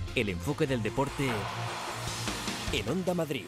El enfoque del deporte en Onda Madrid.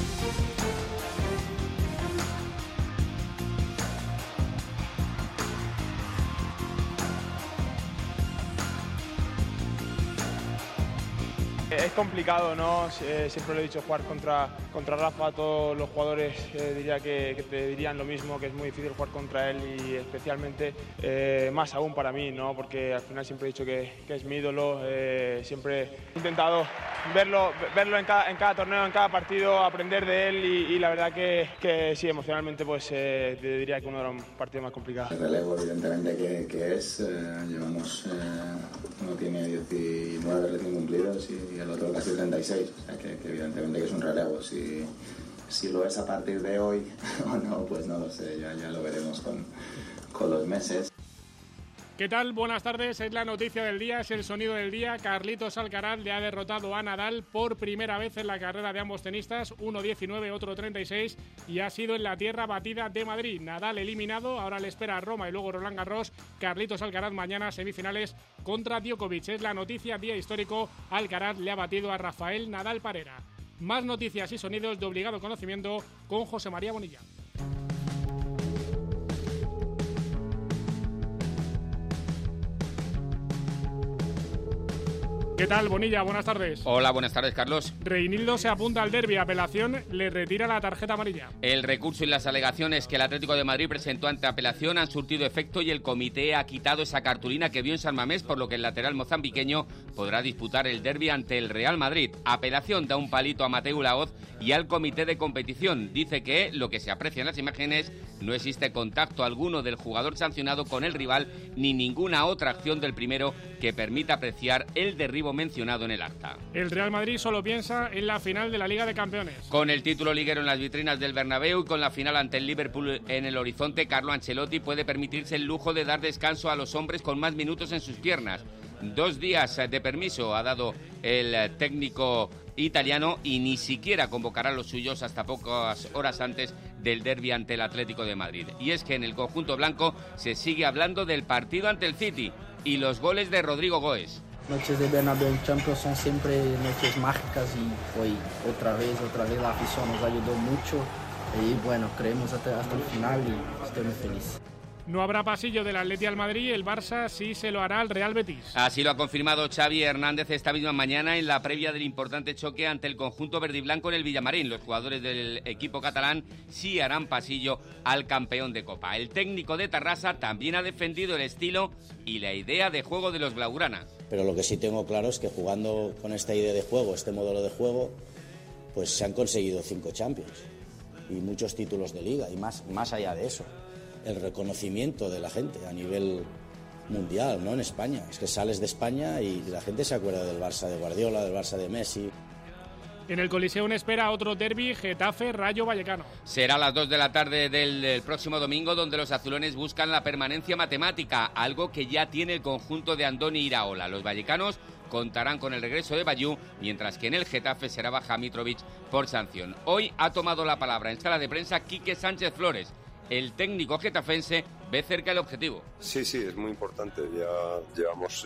Es complicado, ¿no? Siempre lo he dicho, jugar contra Rafa. Todos los jugadores diría que te dirían lo mismo, que es muy difícil jugar contra él y especialmente más aún para mí, ¿no? Porque al final siempre he dicho que es mi ídolo. Siempre he intentado verlo en cada torneo, en cada partido, aprender de él y la verdad que sí, emocionalmente pues te diría que uno de los partidos más complicados. El relevo evidentemente que es, llevamos, uno tiene 19 recién cumplidos y el otro casi 36, o sea que evidentemente que es un relevo. Si lo es a partir de hoy o no, pues no lo sé, ya lo veremos con los meses. ¿Qué tal? Buenas tardes, es la noticia del día, es el sonido del día. Carlitos Alcaraz le ha derrotado a Nadal por primera vez en la carrera de ambos tenistas, uno 19, otro 36, y ha sido en la tierra batida de Madrid. Nadal eliminado, ahora le espera a Roma y luego Roland Garros. Carlitos Alcaraz mañana semifinales contra Djokovic. Es la noticia, día histórico. Alcaraz le ha batido a Rafael Nadal Parera. Más noticias y sonidos de obligado conocimiento con José María Bonilla. ¿Qué tal, Bonilla? Buenas tardes. Hola, buenas tardes, Carlos. Reinildo se apunta al derbi. Apelación le retira la tarjeta amarilla. El recurso y las alegaciones que el Atlético de Madrid presentó ante apelación han surtido efecto y el comité ha quitado esa cartulina que vio en San Mamés, por lo que el lateral mozambiqueño podrá disputar el derbi ante el Real Madrid. Apelación da un palito a Mateu Laoz y al comité de competición. Dice que, lo que se aprecia en las imágenes, no existe contacto alguno del jugador sancionado con el rival ni ninguna otra acción del primero que permita apreciar el derribo mencionado en el acta. El Real Madrid solo piensa en la final de la Liga de Campeones. Con el título liguero en las vitrinas del Bernabéu y con la final ante el Liverpool en el horizonte, Carlo Ancelotti puede permitirse el lujo de dar descanso a los hombres con más minutos en sus piernas. 2 días de permiso ha dado el técnico italiano y ni siquiera convocará a los suyos hasta pocas horas antes del derbi ante el Atlético de Madrid. Y es que en el conjunto blanco se sigue hablando del partido ante el City y los goles de Rodrigo Goes. Noches de Bernabéu Champions son siempre noches mágicas y hoy otra vez la afición nos ayudó mucho y bueno, creemos hasta el final y estoy muy feliz. No habrá pasillo del Atleti al Madrid, el Barça sí se lo hará al Real Betis. Así lo ha confirmado Xavi Hernández esta misma mañana en la previa del importante choque ante el conjunto verdiblanco en el Villamarín. Los jugadores del equipo catalán sí harán pasillo al campeón de Copa. El técnico de Tarrasa también ha defendido el estilo y la idea de juego de los blaugrana. Pero lo que sí tengo claro es que jugando con esta idea de juego, este modelo de juego, pues se han conseguido 5 Champions y muchos títulos de Liga y más allá de eso. El reconocimiento de la gente a nivel mundial, no en España. Es que sales de España y la gente se acuerda del Barça de Guardiola, del Barça de Messi. En el Coliseum espera otro derbi, Getafe-Rayo Vallecano. Será a las 2 de la tarde del próximo domingo, donde los azulones buscan la permanencia matemática, algo que ya tiene el conjunto de Andoni Iraola. Los vallecanos contarán con el regreso de Bayú, mientras que en el Getafe será baja Mitrovic por sanción. Hoy ha tomado la palabra en sala de prensa Quique Sánchez Flores. El técnico getafense ve cerca el objetivo. Sí, es muy importante. Ya llevamos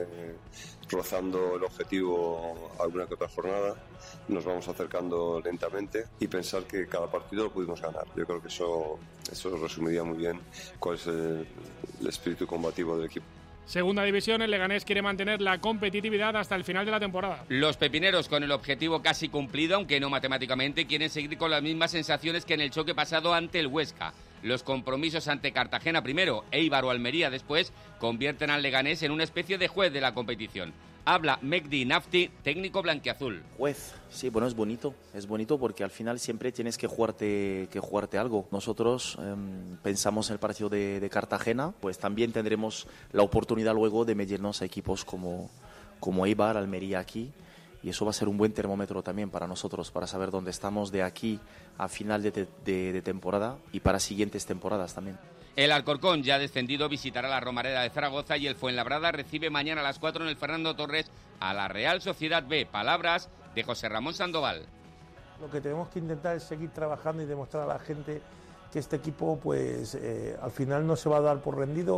rozando el objetivo alguna que otra jornada. Nos vamos acercando lentamente y pensar que cada partido lo pudimos ganar. Yo creo que eso resumiría muy bien cuál es el espíritu combativo del equipo. Segunda división, el Leganés quiere mantener la competitividad hasta el final de la temporada. Los pepineros, con el objetivo casi cumplido, aunque no matemáticamente, quieren seguir con las mismas sensaciones que en el choque pasado ante el Huesca. Los compromisos ante Cartagena primero, Eibar o Almería después, convierten al Leganés en una especie de juez de la competición. Habla Mehdi Nafti, técnico blanquiazul. Juez, sí, bueno, es bonito porque al final siempre tienes que jugarte algo. Nosotros pensamos en el partido de Cartagena, pues también tendremos la oportunidad luego de medirnos a equipos como Eibar, Almería aquí, y eso va a ser un buen termómetro también para nosotros, para saber dónde estamos de aquí a final de temporada y para siguientes temporadas también. El Alcorcón, ya descendido, visitará la Romareda de Zaragoza y el Fuenlabrada recibe mañana a las 4 en el Fernando Torres a la Real Sociedad B. Palabras de José Ramón Sandoval. Lo que tenemos que intentar es seguir trabajando y demostrar a la gente que este equipo pues al final no se va a dar por rendido,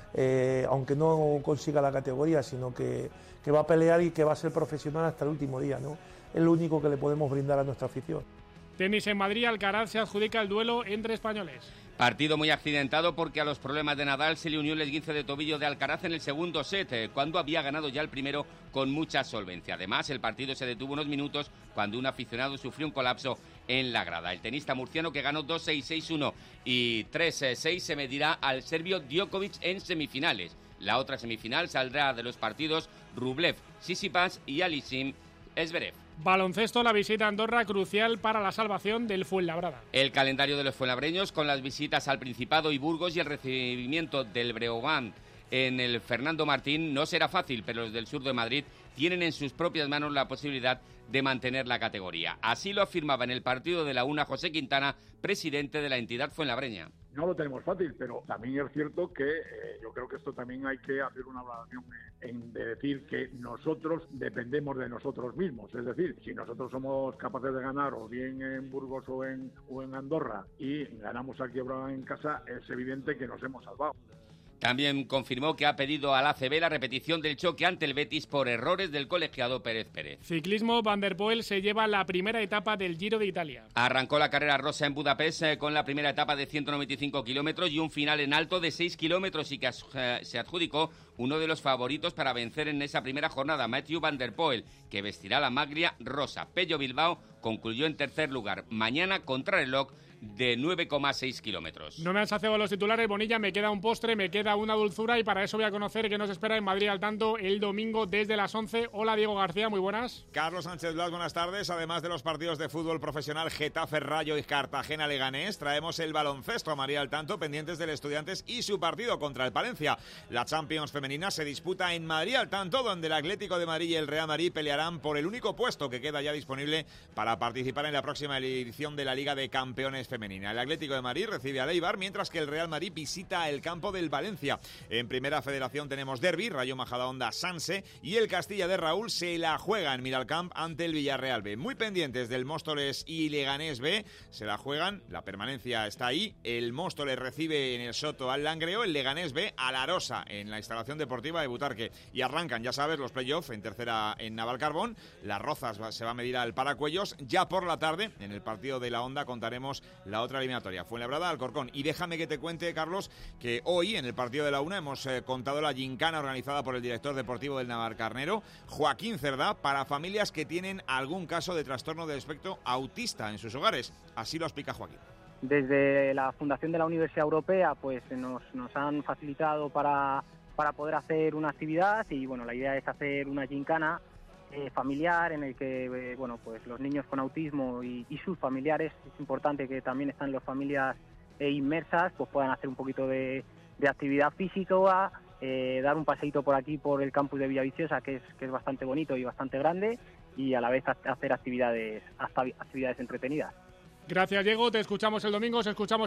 aunque no consiga la categoría, sino que va a pelear y que va a ser profesional hasta el último día, ¿no? Es lo único que le podemos brindar a nuestra afición. Tenis en Madrid, Alcaraz se adjudica el duelo entre españoles. Partido muy accidentado porque a los problemas de Nadal se le unió el esguince de tobillo de Alcaraz en el segundo set, cuando había ganado ya el primero con mucha solvencia. Además, el partido se detuvo unos minutos cuando un aficionado sufrió un colapso en la grada. El tenista murciano, que ganó 2-6, 6-1 y 3-6, se medirá al serbio Djokovic en semifinales. La otra semifinal saldrá de los partidos Rublev, Tsitsipas y Alissim Zverev. Baloncesto, la visita a Andorra, crucial para la salvación del Fuenlabrada. El calendario de los fuenlabreños, con las visitas al Principado y Burgos y el recibimiento del Breogán en el Fernando Martín, no será fácil, pero los del sur de Madrid tienen en sus propias manos la posibilidad de mantener la categoría. Así lo afirmaba en el partido de la UNA José Quintana, presidente de la entidad fuenlabreña. No lo tenemos fácil, pero también es cierto que yo creo que esto también hay que hacer una valoración de decir que nosotros dependemos de nosotros mismos. Es decir, si nosotros somos capaces de ganar o bien en Burgos o en Andorra y ganamos aquí en casa, es evidente que nos hemos salvado. También confirmó que ha pedido al ACB la repetición del choque ante el Betis por errores del colegiado Pérez Pérez. Ciclismo, Van der Poel se lleva la primera etapa del Giro de Italia. Arrancó la carrera rosa en Budapest con la primera etapa de 195 kilómetros y un final en alto de 6 kilómetros y que se adjudicó uno de los favoritos para vencer en esa primera jornada, Mathieu Van der Poel, que vestirá la maglia rosa. Pello Bilbao concluyó en tercer lugar. Mañana contrarreloj de 9,6 kilómetros. No me han saciado los titulares, Bonilla, me queda un postre, me queda una dulzura y para eso voy a conocer qué nos espera en Madrid al tanto el domingo desde las 11. Hola, Diego García, muy buenas. Carlos Sánchez Blas, buenas tardes. Además de los partidos de fútbol profesional Getafe, Rayo y Cartagena Leganés, traemos el baloncesto a María al tanto, pendientes del Estudiantes y su partido contra el Palencia. La Champions femenina se disputa en Madrid al tanto, donde el Atlético de Madrid y el Real Madrid pelearán por el único puesto que queda ya disponible para participar en la próxima edición de la Liga de Campeones femenina. El Atlético de Madrid recibe al Eibar, mientras que el Real Madrid visita el campo del Valencia. En Primera Federación tenemos derbi, Rayo Majadahonda Sanse, y el Castilla de Raúl se la juega en Miralcamp ante el Villarreal B. Muy pendientes del Móstoles y Leganés B, se la juegan, la permanencia está ahí. El Móstoles recibe en el Soto al Langreo, el Leganés B a la Arosa en la instalación deportiva de Butarque. Y arrancan, ya sabes, los playoffs en tercera en Navalcarbón. Las Rozas se va a medir al Paracuellos. Ya por la tarde, en el partido de la Onda, contaremos la otra eliminatoria, Fuenlabrada, Alcorcón. Y déjame que te cuente, Carlos, que hoy en el partido de la UNA hemos contado la gincana organizada por el director deportivo del Navalcarnero, Joaquín Cerdá, para familias que tienen algún caso de trastorno del espectro autista en sus hogares. Así lo explica Joaquín. Desde la Fundación de la Universidad Europea pues nos han facilitado para poder hacer una actividad y bueno, la idea es hacer una gincana familiar en el que pues los niños con autismo y sus familiares, es importante que también están las familias inmersas, pues puedan hacer un poquito de actividad física, dar un paseíto por aquí por el campus de Villaviciosa, que es bastante bonito y bastante grande, y a la vez hacer actividades entretenidas. Gracias, Diego. Te escuchamos el domingo.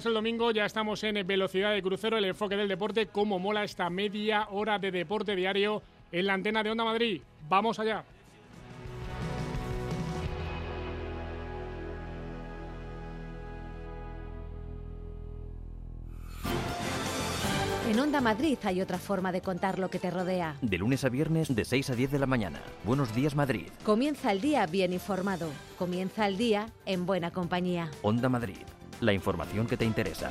Ya estamos en Velocidad de Crucero, el enfoque del deporte. Cómo mola esta media hora de deporte diario en la antena de Onda Madrid. Vamos allá. En Onda Madrid hay otra forma de contar lo que te rodea. De lunes a viernes, de 6 a 10 de la mañana. Buenos días, Madrid. Comienza el día bien informado. Comienza el día en buena compañía. Onda Madrid. La información que te interesa.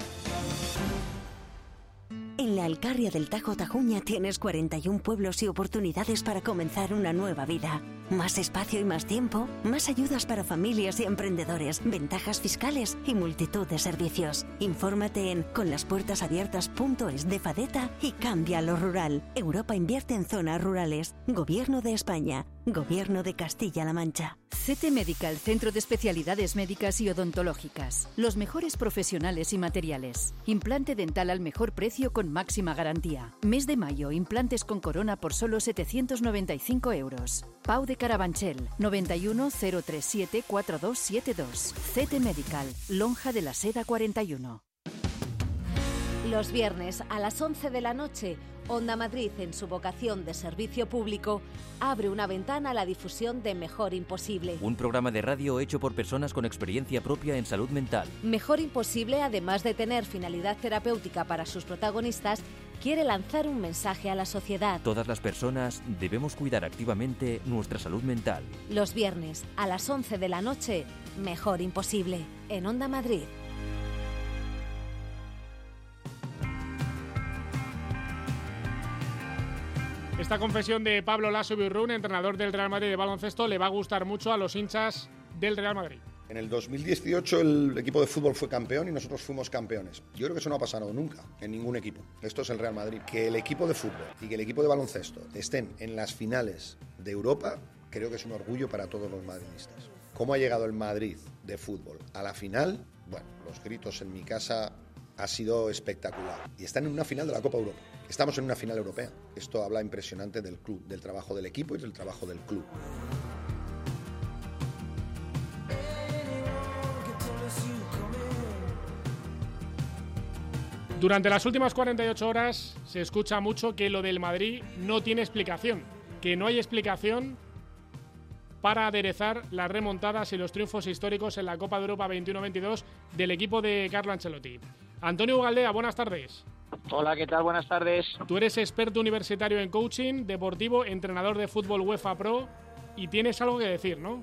En la Alcarria del Tajo Tajuña tienes 41 pueblos y oportunidades para comenzar una nueva vida. Más espacio y más tiempo, más ayudas para familias y emprendedores, ventajas fiscales y multitud de servicios. Infórmate en conlaspuertasabiertas.es de Fadeta y cambia lo rural. Europa invierte en zonas rurales. Gobierno de España. Gobierno de Castilla-La Mancha. CT Medical, Centro de Especialidades Médicas y Odontológicas. Los mejores profesionales y materiales. Implante dental al mejor precio con máxima garantía. Mes de mayo, implantes con corona por solo 795 euros. Pau de Carabanchel, 91 037 4272. CT Medical, Lonja de la Seda 41. Los viernes a las 11 de la noche, Onda Madrid, en su vocación de servicio público, abre una ventana a la difusión de Mejor Imposible. Un programa de radio hecho por personas con experiencia propia en salud mental. Mejor Imposible, además de tener finalidad terapéutica para sus protagonistas, quiere lanzar un mensaje a la sociedad. Todas las personas debemos cuidar activamente nuestra salud mental. Los viernes, a las 11 de la noche, Mejor Imposible, en Onda Madrid. Esta confesión de Pablo Lasso Birrún, entrenador del Real Madrid de baloncesto, le va a gustar mucho a los hinchas del Real Madrid. En el 2018 el equipo de fútbol fue campeón y nosotros fuimos campeones. Yo creo que eso no ha pasado nunca en ningún equipo. Esto es el Real Madrid. Que el equipo de fútbol y que el equipo de baloncesto estén en las finales de Europa, creo que es un orgullo para todos los madridistas. ¿Cómo ha llegado el Madrid de fútbol a la final? Bueno, los gritos en mi casa ha sido espectacular. Y están en una final de la Copa Europa. Estamos en una final europea. Esto habla impresionante del club, del trabajo del equipo y del trabajo del club. Durante las últimas 48 horas se escucha mucho que lo del Madrid no tiene explicación, que no hay explicación para aderezar las remontadas y los triunfos históricos en la Copa de Europa 21-22 del equipo de Carlo Ancelotti. Antonio Ugaldea, buenas tardes. Hola, ¿qué tal? Buenas tardes. Tú eres experto universitario en coaching deportivo, entrenador de fútbol UEFA Pro y tienes algo que decir, ¿no?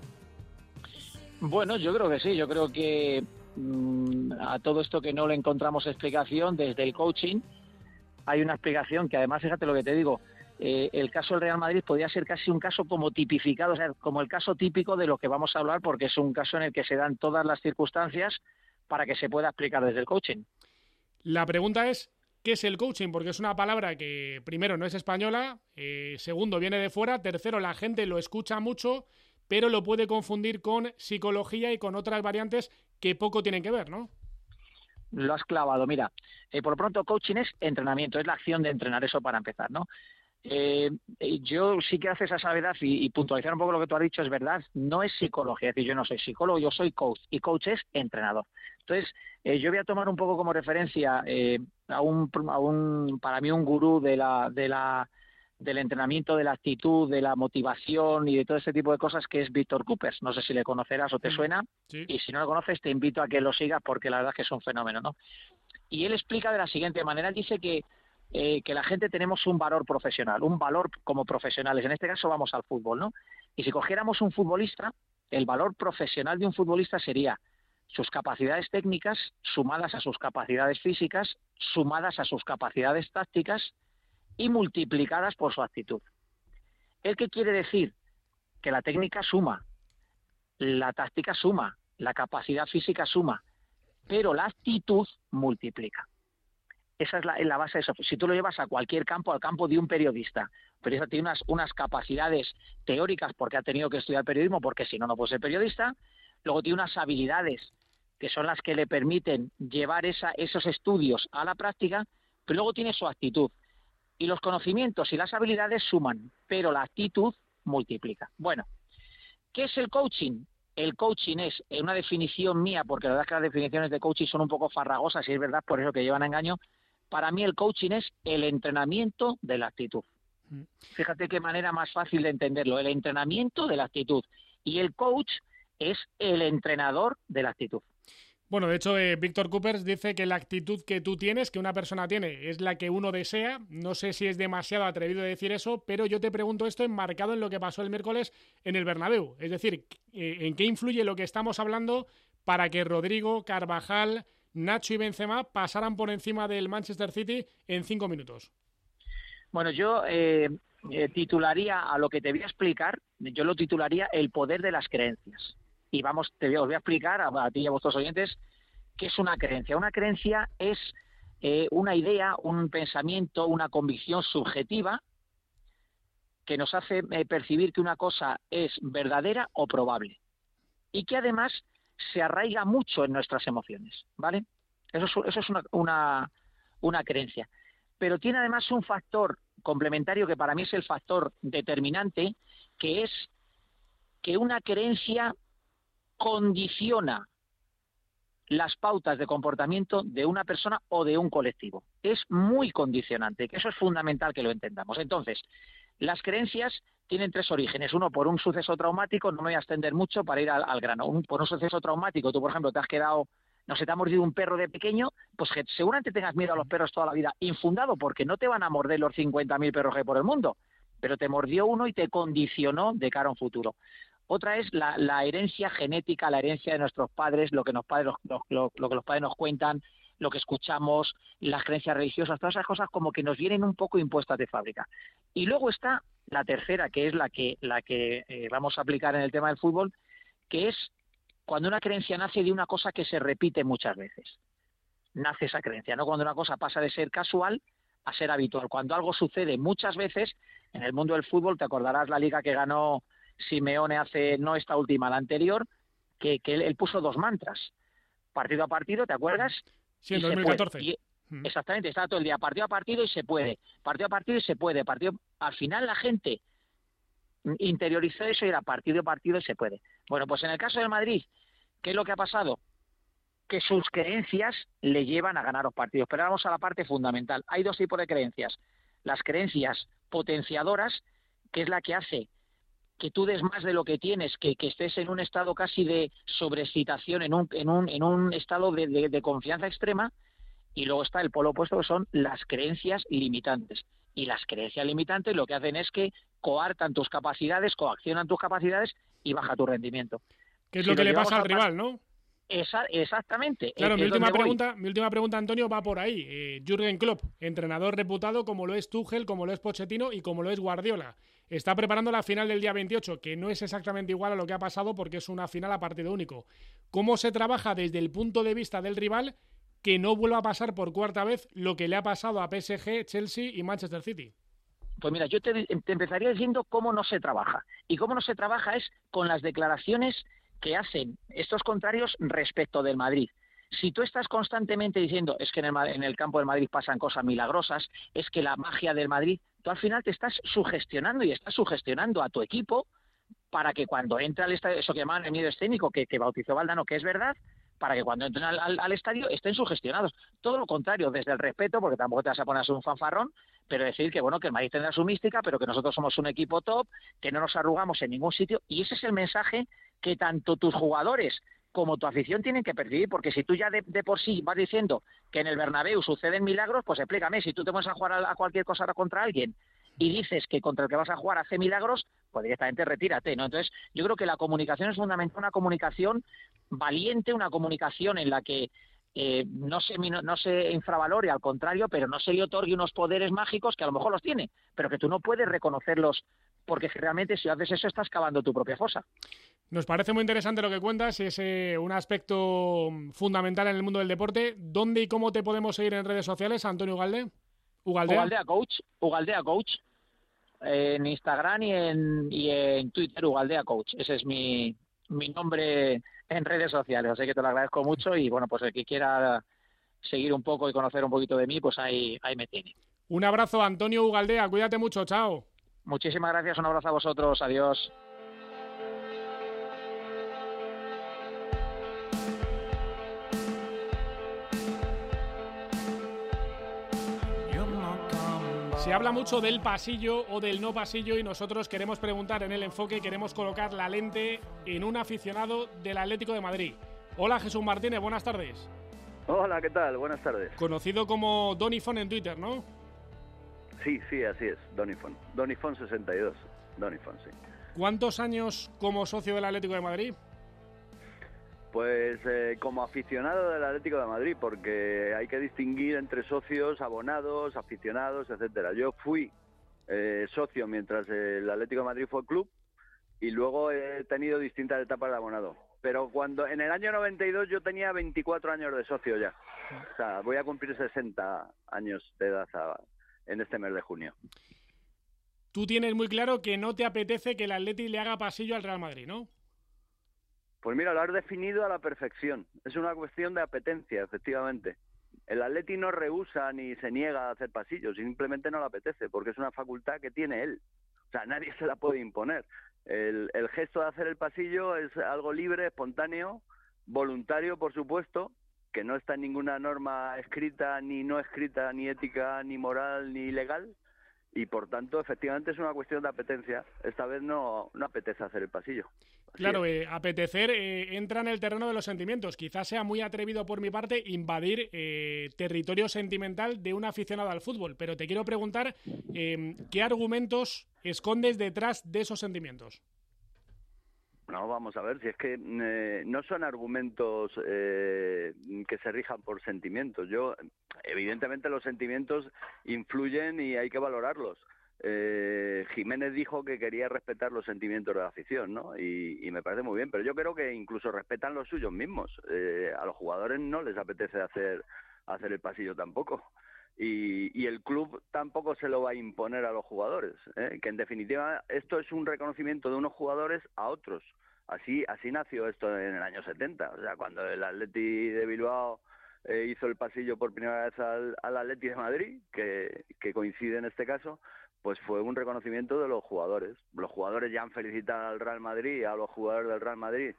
Bueno, yo creo que sí. Yo creo que a todo esto que no le encontramos explicación desde el coaching, hay una explicación que además, fíjate lo que te digo, el caso del Real Madrid podría ser casi un caso como tipificado, o sea, como el caso típico de lo que vamos a hablar, porque es un caso en el que se dan todas las circunstancias para que se pueda explicar desde el coaching. La pregunta es, ¿qué es el coaching? Porque es una palabra que, primero, no es española, segundo, viene de fuera, tercero, la gente lo escucha mucho, pero lo puede confundir con psicología y con otras variantes que poco tienen que ver, ¿no? Lo has clavado. Mira, por lo pronto coaching es entrenamiento, es la acción de entrenar, eso para empezar, ¿no? Yo sí que hace esa salvedad y puntualizar un poco lo que tú has dicho, es verdad, no es psicología, es decir, yo no soy psicólogo, yo soy coach, y coach es entrenador. Entonces, yo voy a tomar un poco como referencia a un para mí un gurú del entrenamiento, de la actitud, de la motivación y de todo ese tipo de cosas, que es Víctor Coopers. No sé si le conocerás o te suena, sí. Y si no lo conoces te invito a que lo sigas porque la verdad es que es un fenómeno, ¿no? Y él explica de la siguiente manera, él dice que la gente tenemos un valor profesional, un valor como profesionales, en este caso vamos al fútbol, ¿no? Y si cogiéramos un futbolista, el valor profesional de un futbolista sería sus capacidades técnicas sumadas a sus capacidades físicas, sumadas a sus capacidades tácticas y multiplicadas por su actitud. ¿El qué quiere decir? Que la técnica suma, la táctica suma, la capacidad física suma, pero la actitud multiplica. Esa es la base de eso. Si tú lo llevas a cualquier campo, al campo de un periodista, el periodista tiene unas capacidades teóricas porque ha tenido que estudiar periodismo, porque si no, no puede ser periodista. Luego tiene unas habilidades que son las que le permiten llevar esos estudios a la práctica, pero luego tiene su actitud. Y los conocimientos y las habilidades suman, pero la actitud multiplica. Bueno, ¿qué es el coaching? El coaching es, en una definición mía, porque la verdad es que las definiciones de coaching son un poco farragosas y es verdad, por eso que llevan a engaño. Para mí el coaching es el entrenamiento de la actitud. Fíjate qué manera más fácil de entenderlo, el entrenamiento de la actitud. Y el coach es el entrenador de la actitud. Bueno, de hecho, Víctor Coopers dice que la actitud que tú tienes, que una persona tiene, es la que uno desea. No sé si es demasiado atrevido decir eso, pero yo te pregunto esto enmarcado en lo que pasó el miércoles en el Bernabéu. Es decir, ¿en qué influye lo que estamos hablando para que Rodrigo, Carvajal, Nacho y Benzema pasaran por encima del Manchester City en 5 minutos? Bueno, yo titularía a lo que te voy a explicar, yo lo titularía el poder de las creencias. Y os voy a explicar a ti y a vuestros oyentes qué es una creencia. Una creencia es una idea, un pensamiento, una convicción subjetiva que nos hace percibir que una cosa es verdadera o probable. Y que además se arraiga mucho en nuestras emociones, ¿vale? Eso es una creencia. Pero tiene además un factor complementario que para mí es el factor determinante, que es que una creencia condiciona las pautas de comportamiento de una persona o de un colectivo. Es muy condicionante, que eso es fundamental que lo entendamos. Entonces, las creencias tienen 3 orígenes. Uno, por un suceso traumático, no me voy a extender mucho para ir al grano. Por un suceso traumático, tú, por ejemplo, te has quedado, no sé, te ha mordido un perro de pequeño, pues que seguramente tengas miedo a los perros toda la vida, infundado, porque no te van a morder los 50.000 perros que hay por el mundo, pero te mordió uno y te condicionó de cara a un futuro. Otra es la herencia genética, la herencia de nuestros padres, lo que los padres nos cuentan, lo que escuchamos, las creencias religiosas, todas esas cosas como que nos vienen un poco impuestas de fábrica. Y luego está la tercera, que es la que vamos a aplicar en el tema del fútbol, que es cuando una creencia nace de una cosa que se repite muchas veces. Nace esa creencia, ¿no? Cuando una cosa pasa de ser casual a ser habitual. Cuando algo sucede muchas veces, en el mundo del fútbol, te acordarás la liga que ganó Simeone hace, no esta última, la anterior, que él puso 2 mantras. Partido a partido, ¿te acuerdas? Sí, en 2014. Exactamente, está todo el día, partido a partido y se puede. Partido a partido y se puede. Al final la gente interiorizó eso y era partido a partido y se puede. Bueno, pues en el caso del Madrid, ¿qué es lo que ha pasado? Que sus creencias le llevan a ganar los partidos. Pero vamos a la parte fundamental. Hay 2 tipos de creencias. Las creencias potenciadoras, que es la que hace que tú des más de lo que tienes, que estés en un estado casi de sobreexcitación, en un estado de confianza extrema, y luego está el polo opuesto, que son las creencias limitantes. Y las creencias limitantes lo que hacen es que coartan tus capacidades, coaccionan tus capacidades y baja tu rendimiento. ¿Qué es lo que le pasa al rival, no? Exactamente. Claro, mi última pregunta, Antonio, va por ahí. Jürgen Klopp, entrenador reputado como lo es Tuchel, como lo es Pochettino y como lo es Guardiola, está preparando la final del día 28, que no es exactamente igual a lo que ha pasado porque es una final a partido único. ¿Cómo se trabaja desde el punto de vista del rival que no vuelva a pasar por 4ª vez lo que le ha pasado a PSG, Chelsea y Manchester City? Pues mira, yo te empezaría diciendo cómo no se trabaja. Y cómo no se trabaja es con las declaraciones que hacen estos contrarios respecto del Madrid. Si tú estás constantemente diciendo es que en el campo del Madrid pasan cosas milagrosas, es que la magia del Madrid, tú al final te estás sugestionando y estás sugestionando a tu equipo para que cuando entra al estadio, eso que llaman el miedo escénico, que bautizó Valdano, que es verdad, para que cuando entren al estadio estén sugestionados. Todo lo contrario, desde el respeto, porque tampoco te vas a poner a ser un fanfarrón, pero decir que bueno, que el Madrid tendrá su mística, pero que nosotros somos un equipo top, que no nos arrugamos en ningún sitio, y ese es el mensaje que tanto tus jugadores como tu afición tienen que percibir, porque si tú ya de por sí vas diciendo que en el Bernabéu suceden milagros, pues explícame, si tú te pones a jugar a cualquier cosa contra alguien y dices que contra el que vas a jugar hace milagros, pues directamente retírate, ¿no? Entonces, yo creo que la comunicación es fundamental, una comunicación valiente, una comunicación en la que no se infravalore, al contrario, pero no se le otorgue unos poderes mágicos que a lo mejor los tiene, pero que tú no puedes reconocerlos, porque realmente si haces eso estás cavando tu propia fosa. Nos parece muy interesante lo que cuentas, es un aspecto fundamental en el mundo del deporte. ¿Dónde y cómo te podemos seguir en redes sociales, Antonio Ugalde? Ugaldea Coach, en Instagram y en Twitter, Ugaldea Coach. Ese es mi nombre en redes sociales, así que te lo agradezco mucho y bueno, pues el que quiera seguir un poco y conocer un poquito de mí, pues ahí me tiene. Un abrazo, Antonio Ugaldea, cuídate mucho, chao. Muchísimas gracias, un abrazo a vosotros, adiós. Se habla mucho del pasillo o del no pasillo y nosotros queremos preguntar en el enfoque, queremos colocar la lente en un aficionado del Atlético de Madrid. Hola, Jesús Martínez, buenas tardes. Hola, ¿qué tal? Buenas tardes. Conocido como Donifon en Twitter, ¿no? Sí, así es, Donifon. Donifon62, Donifon, sí. ¿Cuántos años como socio del Atlético de Madrid? Pues como aficionado del Atlético de Madrid, porque hay que distinguir entre socios, abonados, aficionados, etcétera. Yo fui socio mientras el Atlético de Madrid fue club y luego he tenido distintas etapas de abonado. Pero cuando en el año 92 yo tenía 24 años de socio ya. O sea, voy a cumplir 60 años de edad en este mes de junio. Tú tienes muy claro que no te apetece que el Atleti le haga pasillo al Real Madrid, ¿no? Pues mira, lo has definido a la perfección. Es una cuestión de apetencia, efectivamente. El Atleti no rehúsa ni se niega a hacer pasillos, simplemente no le apetece, porque es una facultad que tiene él. O sea, nadie se la puede imponer. El gesto de hacer el pasillo es algo libre, espontáneo, voluntario, por supuesto, que no está en ninguna norma escrita, ni no escrita, ni ética, ni moral, ni legal, y por tanto, efectivamente, es una cuestión de apetencia. Esta vez no apetece hacer el pasillo. Claro, apetecer entra en el terreno de los sentimientos. Quizás sea muy atrevido por mi parte invadir territorio sentimental de un aficionado al fútbol, pero te quiero preguntar ¿qué argumentos escondes detrás de esos sentimientos? No, vamos a ver, si es que no son argumentos que se rijan por sentimientos. Evidentemente los sentimientos influyen y hay que valorarlos. Jiménez dijo que quería respetar los sentimientos de la afición, ¿no? Y me parece muy bien, pero yo creo que incluso respetan los suyos mismos. A los jugadores no les apetece hacer el pasillo tampoco. Y el club tampoco se lo va a imponer a los jugadores, que en definitiva esto es un reconocimiento de unos jugadores a otros. Así nació esto en el año 70, o sea, cuando el Atleti de Bilbao hizo el pasillo por primera vez al Atleti de Madrid, que coincide en este caso, pues fue un reconocimiento de los jugadores. Los jugadores ya han felicitado al Real Madrid, a los jugadores del Real Madrid,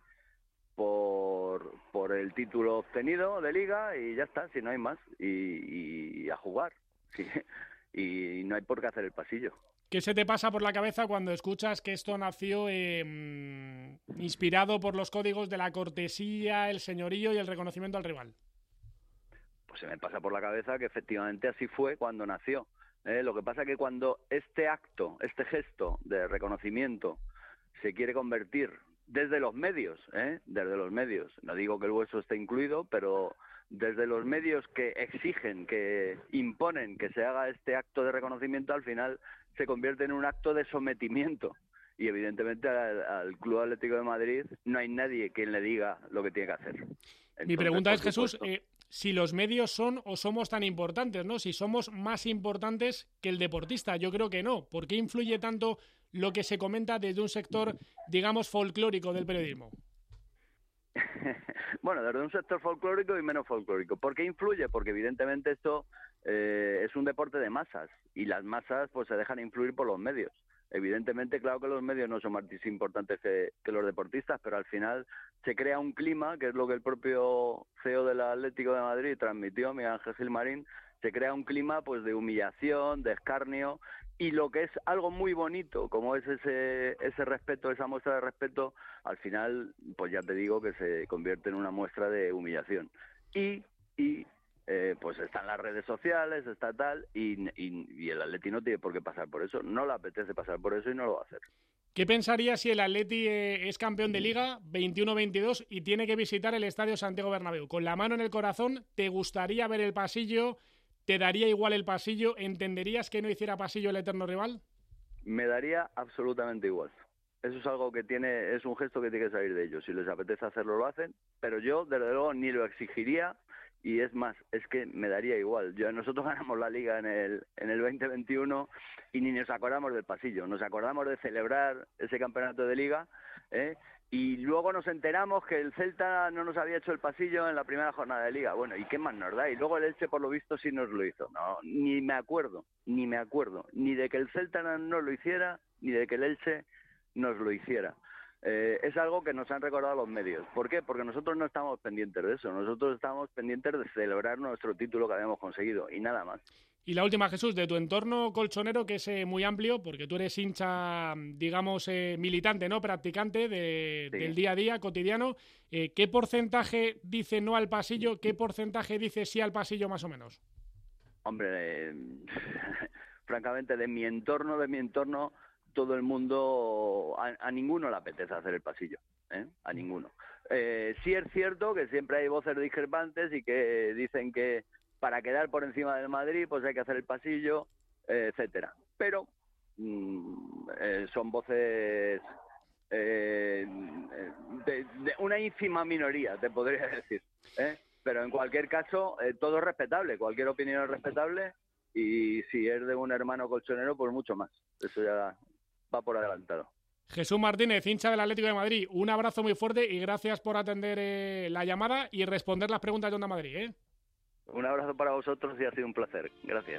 por el título obtenido de Liga, y ya está, si no hay más, y a jugar, sí. Y no hay por qué hacer el pasillo. ¿Qué se te pasa por la cabeza cuando escuchas que esto nació inspirado por los códigos de la cortesía, el señorío y el reconocimiento al rival? Pues se me pasa por la cabeza que efectivamente así fue cuando nació. Lo que pasa es que cuando este acto, este gesto de reconocimiento se quiere convertir desde los medios, no digo que el vuestro esté incluido, pero desde los medios que exigen, que imponen que se haga este acto de reconocimiento, al final se convierte en un acto de sometimiento. Y evidentemente al Club Atlético de Madrid no hay nadie quien le diga lo que tiene que hacer. Entonces, mi pregunta es, Jesús, si los medios son o somos tan importantes, ¿no? Si somos más importantes que el deportista. Yo creo que no. ¿Por qué influye tanto lo que se comenta desde un sector, digamos, folclórico del periodismo? Bueno, desde un sector folclórico y menos folclórico. ¿Por qué influye? Porque evidentemente esto es un deporte de masas, y las masas pues se dejan influir por los medios. Evidentemente, claro que los medios no son más importantes que los deportistas, pero al final se crea un clima, que es lo que el propio CEO del Atlético de Madrid transmitió, Miguel Ángel Gilmarín, se crea un clima pues de humillación, de escarnio, y lo que es algo muy bonito, como es ese respeto, esa muestra de respeto, al final, pues ya te digo que se convierte en una muestra de humillación. Pues están las redes sociales, está tal, y el Atleti no tiene por qué pasar por eso, no le apetece pasar por eso y no lo va a hacer. ¿Qué pensarías si el Atleti es campeón de Liga 21-22 y tiene que visitar el Estadio Santiago Bernabéu? Con la mano en el corazón, ¿te gustaría ver el pasillo? ¿Te daría igual el pasillo? ¿Entenderías que no hiciera pasillo el eterno rival? Me daría absolutamente igual. Eso es algo que es un gesto que tiene que salir de ellos. Si les apetece hacerlo, lo hacen, pero yo, desde luego, ni lo exigiría. Y es más, es que me daría igual. Nosotros ganamos la Liga en el 2021 y ni nos acordamos del pasillo. Nos acordamos de celebrar ese campeonato de Liga, y luego nos enteramos que el Celta no nos había hecho el pasillo en la primera jornada de Liga. Bueno, ¿y qué más nos da? Y luego el Elche, por lo visto, sí nos lo hizo. No, ni me acuerdo, ni de que el Celta no lo hiciera, ni de que el Elche nos lo hiciera. Es algo que nos han recordado los medios. ¿Por qué? Porque nosotros no estamos pendientes de eso. Nosotros estamos pendientes de celebrar nuestro título que habíamos conseguido, y nada más. Y la última, Jesús, de tu entorno colchonero, que es muy amplio, porque tú eres hincha, digamos, militante, ¿no? Practicante del día a día, cotidiano. ¿Qué porcentaje dice no al pasillo? ¿Qué porcentaje dice sí al pasillo, más o menos? Hombre, francamente, de mi entorno, todo el mundo, a ninguno le apetece hacer el pasillo, a ninguno. Sí es cierto que siempre hay voces discrepantes y que dicen que para quedar por encima del Madrid pues hay que hacer el pasillo, etcétera. Pero son voces de una ínfima minoría, te podría decir. Pero en cualquier caso, todo es respetable, cualquier opinión es respetable, y si es de un hermano colchonero, pues mucho más. Eso ya va por adelantado. Jesús Martínez, hincha del Atlético de Madrid, un abrazo muy fuerte y gracias por atender la llamada y responder las preguntas de Onda Madrid. Un abrazo para vosotros y ha sido un placer. Gracias.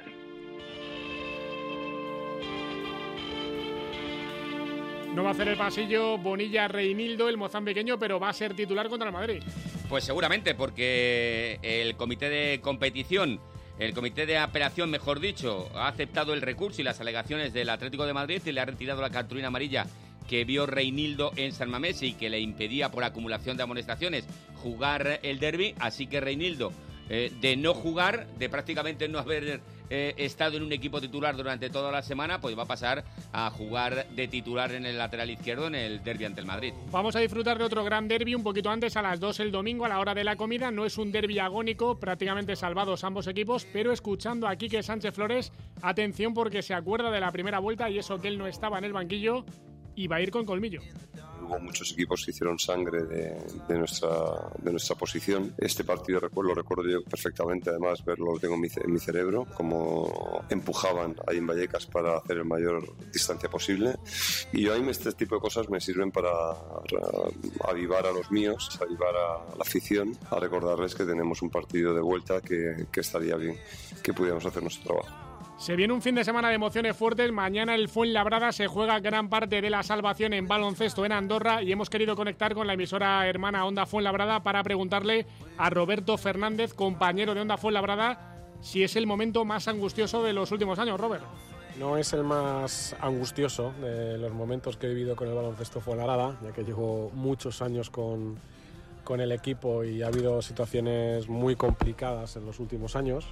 No va a hacer el pasillo Bonilla Reinildo, el mozambiqueño, pero va a ser titular contra el Madrid. Pues seguramente, porque el comité de competición, el comité de apelación, mejor dicho, ha aceptado el recurso y las alegaciones del Atlético de Madrid y le ha retirado la cartulina amarilla que vio Reinildo en San Mamés y que le impedía, por acumulación de amonestaciones, jugar el derbi. Así que Reinildo, de no jugar, de prácticamente no haber estado en un equipo titular durante toda la semana, pues va a pasar a jugar de titular en el lateral izquierdo en el derbi ante el Madrid. Vamos a disfrutar de otro gran derbi un poquito antes, a las 2 el domingo, a la hora de la comida. No es un derbi agónico, prácticamente salvados ambos equipos, pero escuchando a Quique Sánchez Flores, atención porque se acuerda de la primera vuelta y eso que él no estaba en el banquillo y va a ir con colmillo. Hubo muchos equipos que hicieron sangre de nuestra posición. Este partido lo recuerdo yo perfectamente, además verlo lo tengo en mi cerebro, como empujaban ahí en Vallecas para hacer el mayor distancia posible. Y a mí este tipo de cosas me sirven para avivar a los míos, avivar a la afición, a recordarles que tenemos un partido de vuelta que estaría bien que pudiéramos hacer nuestro trabajo. Se viene un fin de semana de emociones fuertes. Mañana el Fuenlabrada se juega gran parte de la salvación en baloncesto en Andorra y hemos querido conectar con la emisora hermana Onda Fuenlabrada para preguntarle a Roberto Fernández, compañero de Onda Fuenlabrada, si es el momento más angustioso de los últimos años. Robert. No es el más angustioso de los momentos que he vivido con el baloncesto Fuenlabrada, ya que llevo muchos años con el equipo y ha habido situaciones muy complicadas en los últimos años.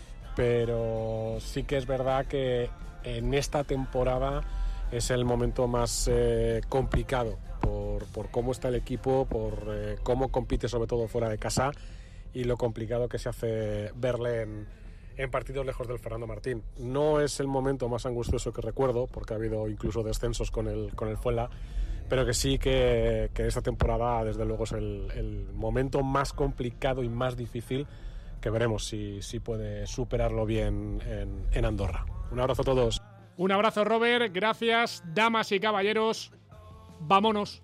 Pero sí que es verdad que en esta temporada es el momento más complicado por cómo está el equipo, por cómo compite sobre todo fuera de casa y lo complicado que se hace verle en partidos lejos del Fernando Martín. No es el momento más angustioso que recuerdo, porque ha habido incluso descensos con el Fuenla, pero que sí que esta temporada desde luego es el momento más complicado y más difícil, que veremos si puede superarlo bien en Andorra. Un abrazo a todos. Un abrazo, Robert. Gracias, damas y caballeros. Vámonos.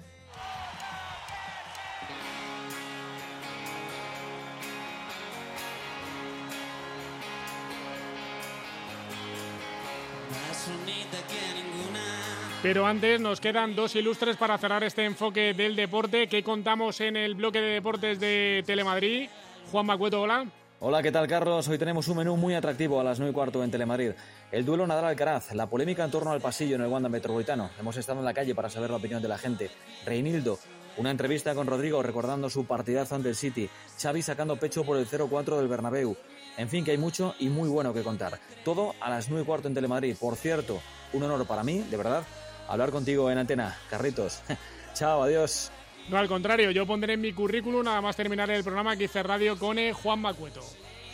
Pero antes nos quedan dos ilustres para cerrar este enfoque del deporte que contamos en el bloque de deportes de Telemadrid. Juan Macueto, hola. Hola, ¿qué tal, Carlos? Hoy tenemos un menú muy atractivo a las 9:15 en Telemadrid. El duelo Nadal-Alcaraz, la polémica en torno al pasillo en el Wanda Metropolitano. Hemos estado en la calle para saber la opinión de la gente. Reinildo, una entrevista con Rodrigo recordando su partidazo ante el City. Xavi sacando pecho por el 0-4 del Bernabéu. En fin, que hay mucho y muy bueno que contar. Todo a las 9:15 en Telemadrid. Por cierto, un honor para mí, de verdad, hablar contigo en antena. Carritos. Chao, adiós. No, al contrario, yo pondré en mi currículum, nada más terminar el programa, que hice radio con Juan Macueto.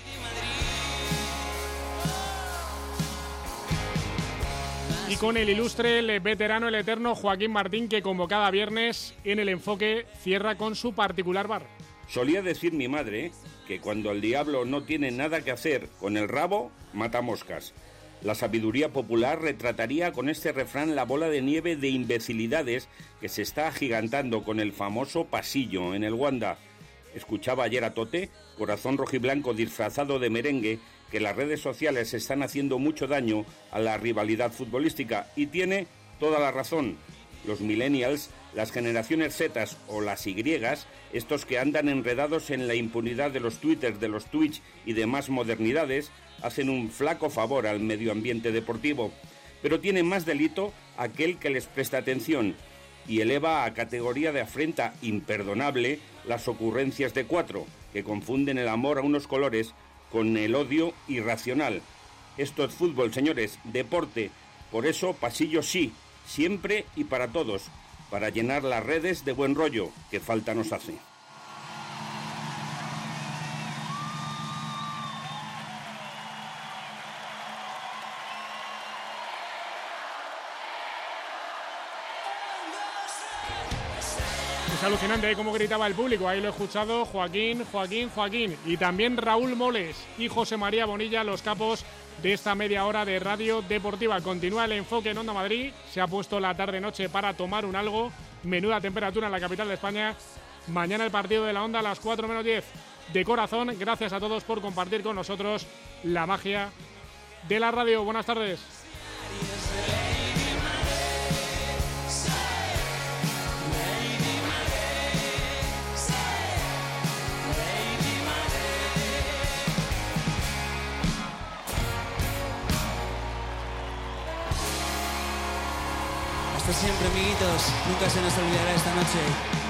Y con el ilustre, el veterano, el eterno Joaquín Martín, que como cada viernes en el enfoque cierra con su particular bar. Solía decir mi madre que cuando el diablo no tiene nada que hacer con el rabo, mata moscas. La sabiduría popular retrataría con este refrán la bola de nieve de imbecilidades que se está agigantando con el famoso pasillo en el Wanda. Escuchaba ayer a Tote, corazón rojiblanco disfrazado de merengue, que las redes sociales están haciendo mucho daño a la rivalidad futbolística, y tiene toda la razón. Los millennials, las generaciones Zetas o las Y, estos que andan enredados en la impunidad de los Twitter, de los Twitch y demás modernidades, hacen un flaco favor al medio ambiente deportivo, pero tiene más delito aquel que les presta atención y eleva a categoría de afrenta imperdonable las ocurrencias de cuatro, que confunden el amor a unos colores con el odio irracional. Esto es fútbol, señores, deporte. Por eso, pasillo sí, siempre y para todos, para llenar las redes de buen rollo, que falta nos hace. Es alucinante cómo gritaba el público, ahí lo he escuchado. Joaquín, Joaquín, Joaquín. Y también Raúl Moles y José María Bonilla, los capos de esta media hora de Radio Deportiva. Continúa el enfoque en Onda Madrid, se ha puesto la tarde-noche para tomar un algo. Menuda temperatura en la capital de España. Mañana el partido de la Onda a las 4 menos 10. De corazón, gracias a todos por compartir con nosotros la magia de la radio. Buenas tardes. Hasta siempre, amiguitos. Nunca se nos olvidará esta noche.